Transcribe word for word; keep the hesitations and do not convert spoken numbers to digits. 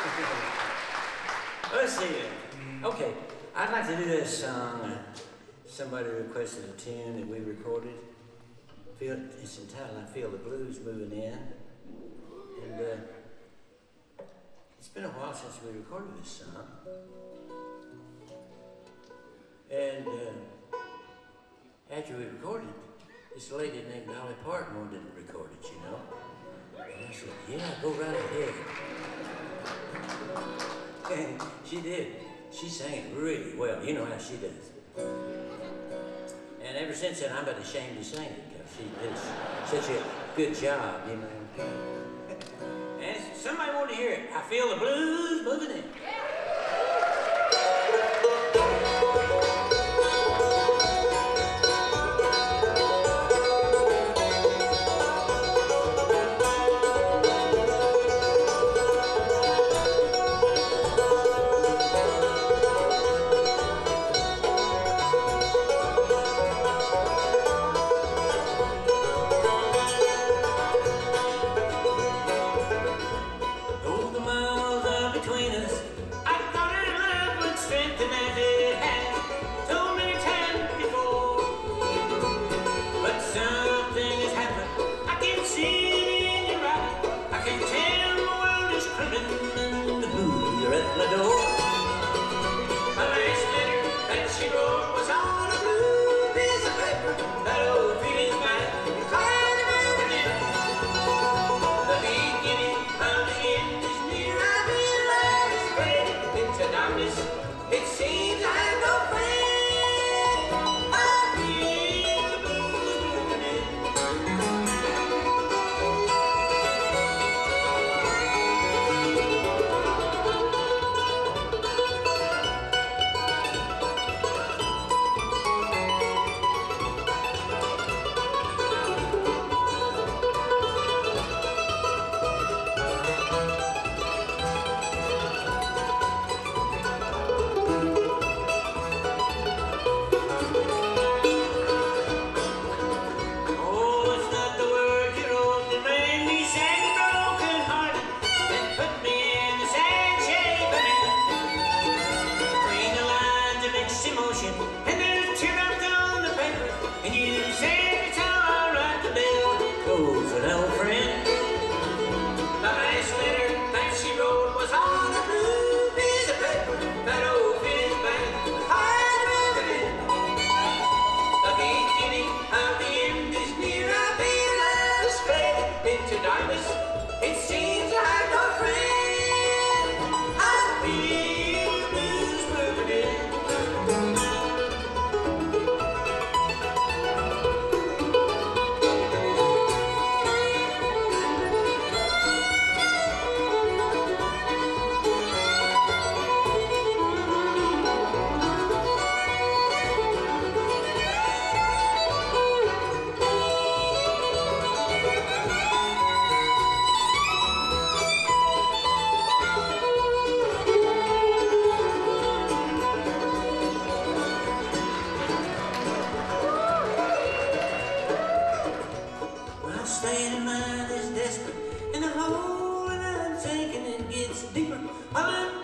Let's see. Okay, I'd like to do this song. Uh, somebody requested a tune that we recorded. Feel, it's entitled I Feel the Blues Moving In. And uh, it's been a while since we recorded this song. And uh, after we recorded, this lady named Dolly Parton wanted to record it, you know. And I said, yeah, go right ahead. And she did. She sang it really well. You know how she does. And ever since then, I'm about ashamed to sing it because she did such a good job, you know. And somebody wanted to hear it. I feel the blues moving in. State of mind is desperate, and the hole that I'm sinking it gets deeper. I'm